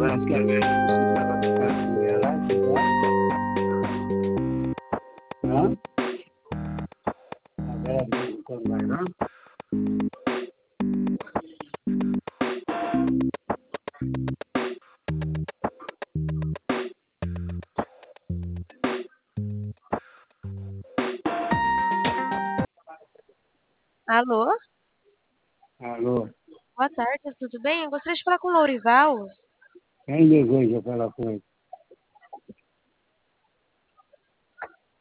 Parece que a mulher lá, hã? A Vera quando vai lá? Alô, Alô? boa tarde, tudo bem? Eu gostaria de falar com o Lourival. Quem deseja falar com ele?